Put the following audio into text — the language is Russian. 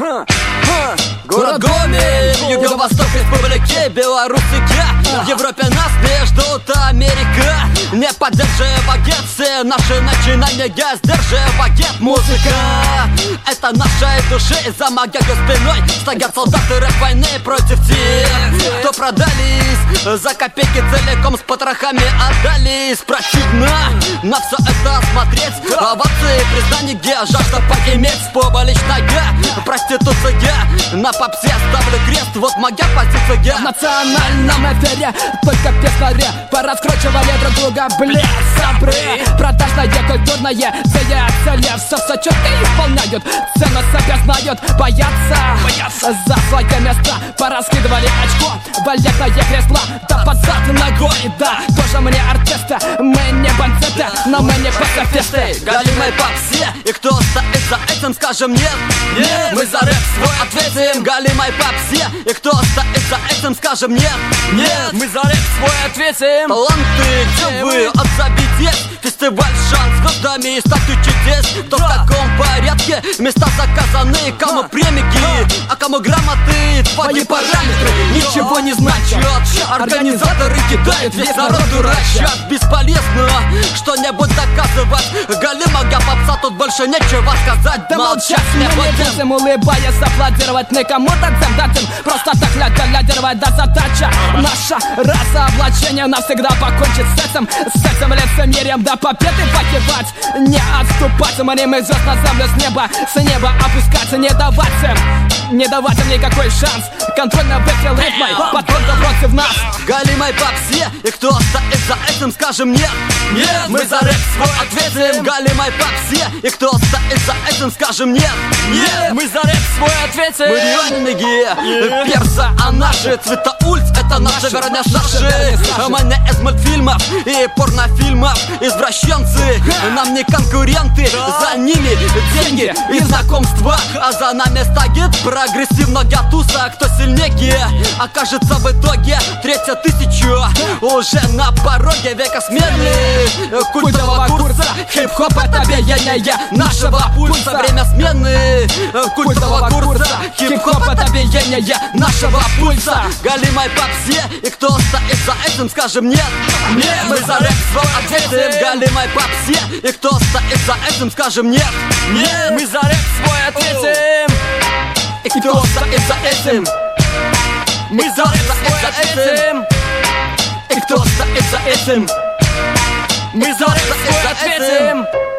Город Гомель, юго-восток республики Беларусь. В Европе нас не ждут Америка. Не поддерживается наши начинания, сдерживает музыка. Это нашей души, за магией спиной стоят солдаты рэп войны против тех, кто продались за копейки, целиком с потрохами отдались. Противно на все это смотреть. Овации, признание, жажда поиметь. Публичная проституция. На попсе ставлю крест, вот моя позиция. В национальном эфире только песнари пораскручивали друг друга, блядь, сабры. Продажное, культурное, цели все четко исполняют. Цену себя знают, боятся за свои места. Пораскидывали очко, валетное кресло. Да под зад ногой, да, тоже мне артисты. Мы не бандиты, но мы не пацифисты. Галимой попсе, и кто стоит за этим, скажем нет. Нет, мы за рэп свой ответим. Галимой попсе, и кто стоит за этим, скажем нет. Нет, мы за рэп свой ответим. Таланты, где вы? Отзовитесь. Фестиваль шанс, звездами и статуи чудес. Кто в каком порядке? Места заказаны. Кому премии, а кому грамоты. Твои параметры ничего не значат. Организаторы кидают, весь народ дурачат. Бесполезно что-нибудь доказывать. Галимая попса, тут больше нечего сказать. Да молчать мы не будем, улыбаясь, аплодировать. Никому так дадим, просто так лядировать. Да задача наша разоблачение навсегда покончить с этим лицемерием. До победы погибать, не отступать. Мы звезд на землю с неба опускать. Не давать им никакой шанс. Контрольно выстрел ритмой, подхода против нас. Галимой попсе, и кто стоит за этим, скажем нет. Нет, мы за рэп свой ответим. Галимой попсе, и кто стоит за этим, скажем нет. Нет, мы за рэп свой ответим. Мы реальные перса, а наши цвета улиц, это наши вернисажи. Мы не из мультфильмов и порнофильмов. Извращенцы, нам не конкуренты. За ними деньги и знакомства, а за нами стоит прогрессивная туса. Кто сильнее окажется в итоге. Третья тысяча уже на пороге века смены культового курса. Хип-хоп это биение нашего пульса. Время смены культового курса. Хип-хоп это биение нашего пульса. Галимой попсе, и кто стоит за этим, скажем нет. Нет, мы за рэп свой ответим. Галимой попсе, и кто стоит за этим, скажем нет. Нет, мы за рэп свой ответим. И кто стоит за этим? Мы за рэп свой ответим. И кто стоит за этим? Мы за рэп свой ответим.